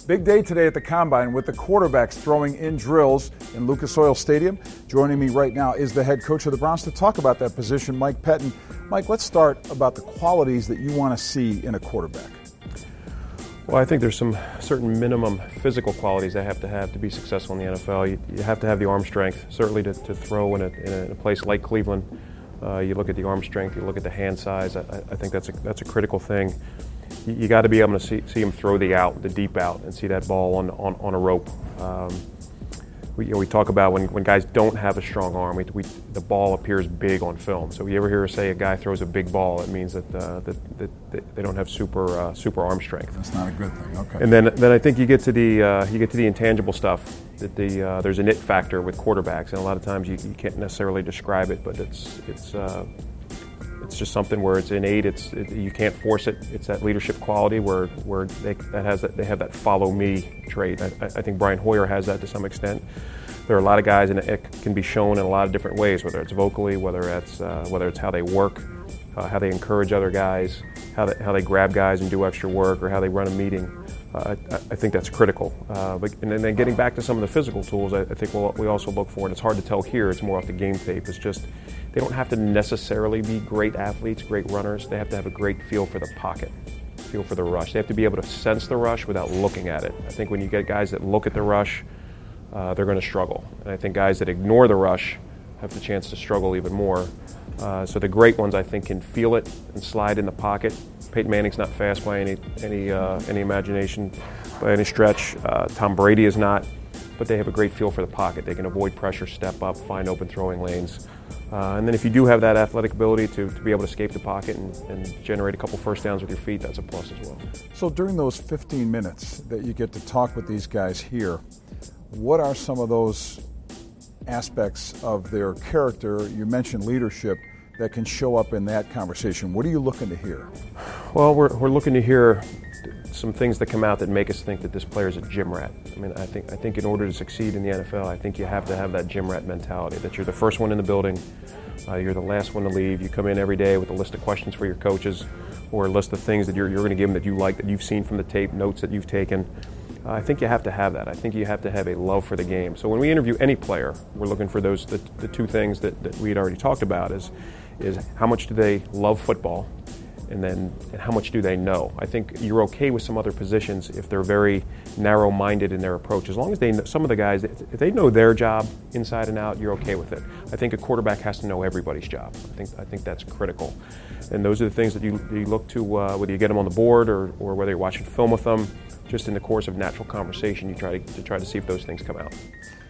Big day today at the Combine with the quarterbacks throwing in drills in Lucas Oil Stadium. Joining me right now is the head coach of the Browns to talk about that position, Mike Pettine. Mike, let's start about the qualities that you want to see in a quarterback. Well, I think there's some certain minimum physical qualities they have to be successful in the NFL. You have to have the arm strength, certainly to throw in a place like Cleveland. You look at the arm strength, you look at the hand size. I think that's a critical thing. You got to be able to see him throw the deep out, and see that ball on a rope. We talk about when guys don't have a strong arm, the ball appears big on film. So you ever hear us say a guy throws a big ball, it means that they don't have super arm strength. That's not a good thing. Okay. And then I think you get to the intangible stuff. That there's an it factor with quarterbacks, and a lot of times you can't necessarily describe it, but it's just something where it's innate. You can't force it. It's that leadership quality where they have that follow me trait. I think Brian Hoyer has that to some extent. There are a lot of guys, and it can be shown in a lot of different ways, whether it's vocally, whether it's how they work, how they encourage other guys, how they grab guys and do extra work, or how they run a meeting. I think that's critical. And then getting back to some of the physical tools, I think we also look for, and it's hard to tell here, it's more off the game tape, it's just they don't have to necessarily be great athletes, great runners. They have to have a great feel for the pocket, feel for the rush. They have to be able to sense the rush without looking at it. I think when you get guys that look at the rush, they're going to struggle. And I think guys that ignore the rush have the chance to struggle even more. So the great ones, I think, can feel it and slide in the pocket. Peyton Manning's not fast by any imagination, by any stretch. Tom Brady is not, but they have a great feel for the pocket. They can avoid pressure, step up, find open throwing lanes. And then if you do have that athletic ability to be able to escape the pocket and generate a couple first downs with your feet, that's a plus as well. So during those 15 minutes that you get to talk with these guys here, what are some of those aspects of their character? You mentioned leadership that can show up in that conversation. What are you looking to hear? Well, we're looking to hear some things that come out that make us think that this player is a gym rat. I mean, I think in order to succeed in the NFL, I think you have to have that gym rat mentality, that you're the first one in the building, you're the last one to leave. You come in every day with a list of questions for your coaches, or a list of things that you're going to give them that you like, that you've seen from the tape, notes that you've taken. I think you have to have that. I think you have to have a love for the game. So when we interview any player, we're looking for the two things that we had already talked about is how much do they love football, and how much do they know. I think you're okay with some other positions if they're very narrow-minded in their approach. As long as they know, some of the guys, if they know their job inside and out, you're okay with it. I think a quarterback has to know everybody's job. I think that's critical. And those are the things that you look to, whether you get them on the board or whether you're watching film with them. Just in the course of natural conversation, you try to see if those things come out.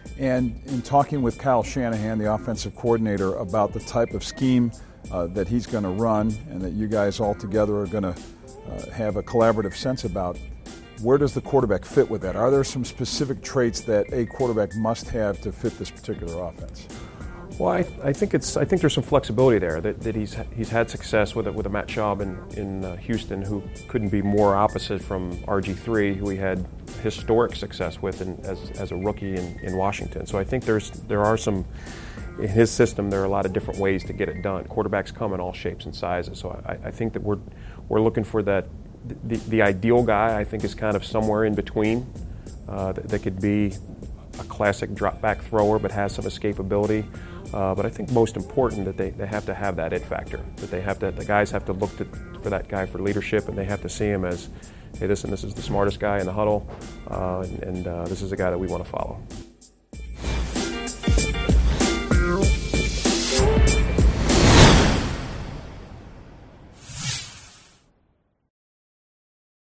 And in talking with Kyle Shanahan, the offensive coordinator, about the type of scheme that he's going to run and that you guys all together are going to have a collaborative sense about, where does the quarterback fit with that? Are there some specific traits that a quarterback must have to fit this particular offense? Well, I think there's some flexibility there. That he's had success with a Matt Schaub in Houston, who couldn't be more opposite from RG3, who he had historic success with as a rookie in Washington. So I think there are some, in his system, there are a lot of different ways to get it done. Quarterbacks come in all shapes and sizes. So I think that we're looking for that. The ideal guy, I think, is kind of somewhere in between. That could be a classic drop-back thrower but has some escapability. But I think most important that they have to have that it factor, that the guys have to look for that guy for leadership, and they have to see him as, hey, this is the smartest guy in the huddle, and this is a guy that we want to follow.